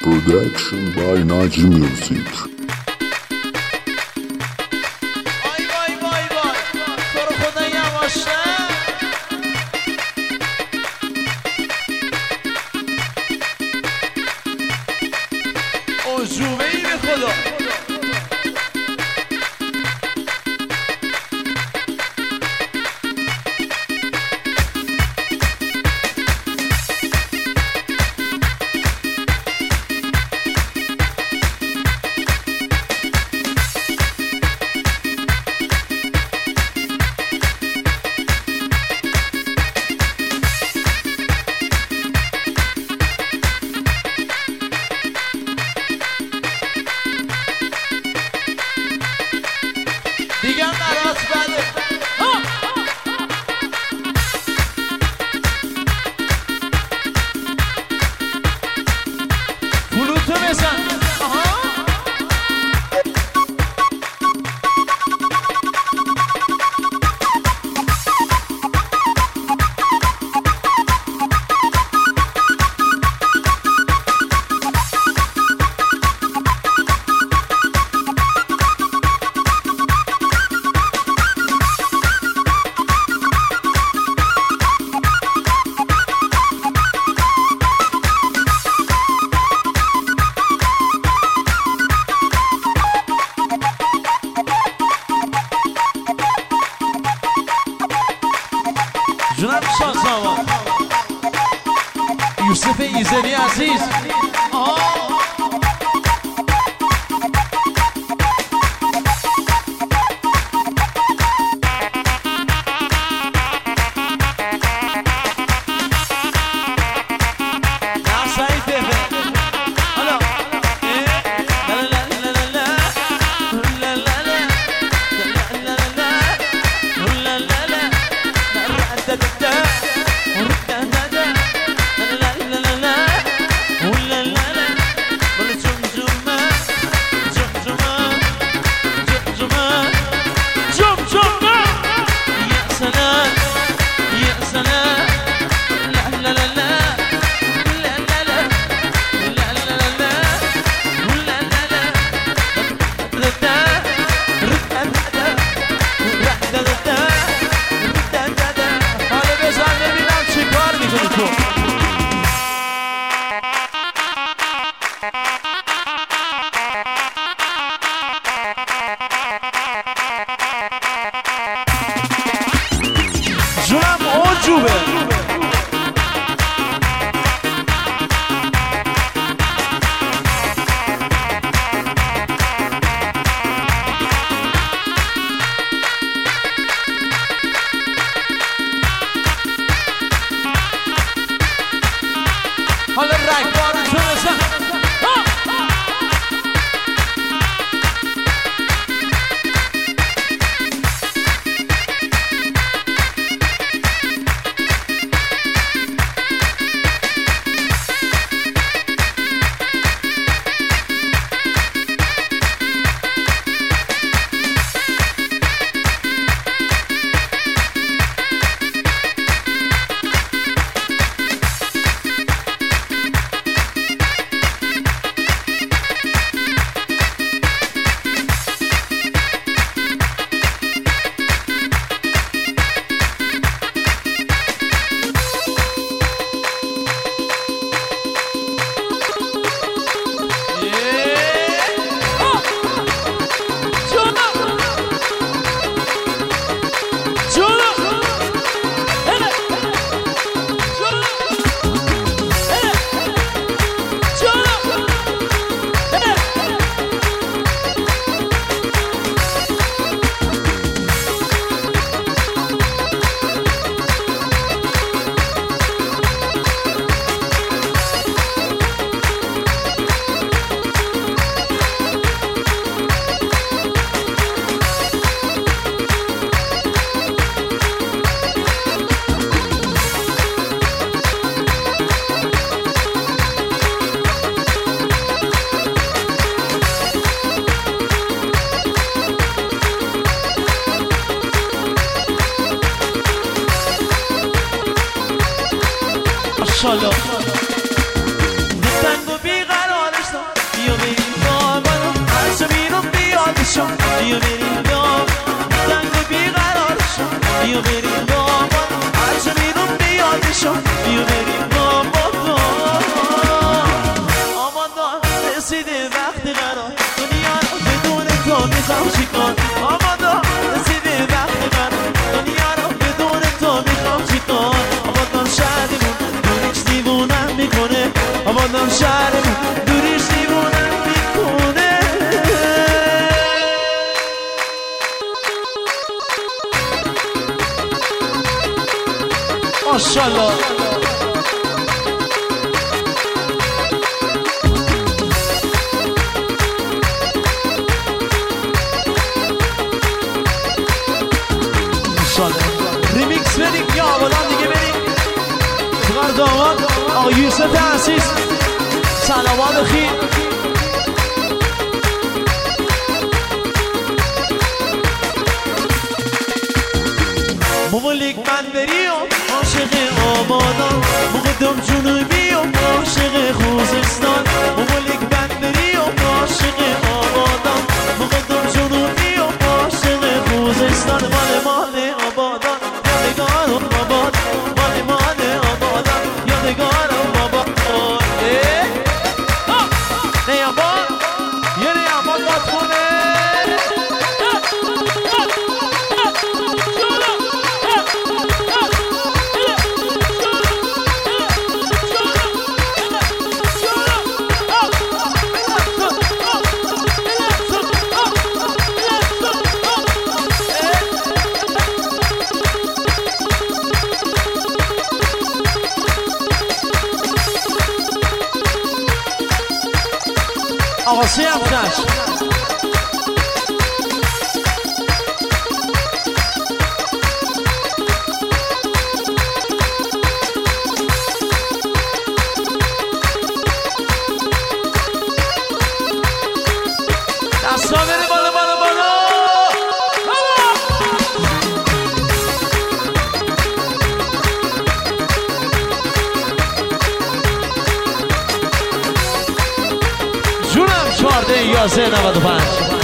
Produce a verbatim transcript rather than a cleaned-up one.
Production by Naji Music. وای وای وای وای تو رو خدا یواشه عجوبه ای به خدا دیگه هم نراز بده فلوتو بزن جناب شاهزاده یوسف ایزدی عزیز جونم عجوبه حالا رگبارو تو بزن ماشاءالله. تنگ و بیقرارش بیا بریم داماد هرچه میرون بیادشون بیا بریم داماد آمادا رسیده وقت قرار دنیا رو بدون تو میخوام چیکار آمادا رسیده وقت قرار دنیا رو بدون تو میخوام چیکار آمادا شهرمون دوریش دیوونم میکنه آمادا شهرمون دوریش دیوونم میکنه ماشاءالله ریمیکس بریم یا آبادان دیگه بریم بغر داماد آقا یوسف عزیز سلامات خیر ممالک من بری و عاشق آبادان مقدم جنوبی و عاشق خوزستان ممالک من بری و عاشق آبادان مقدم جنوبی و عاشق خوزستان مال مال آبادان یادگار آباد مال مال آبادان یادگار آباد نه آباد یه نه آباد باد خونه آقا سیم کش دستا بره بالا بالا بالا جونم چهارده یازده نود و پنج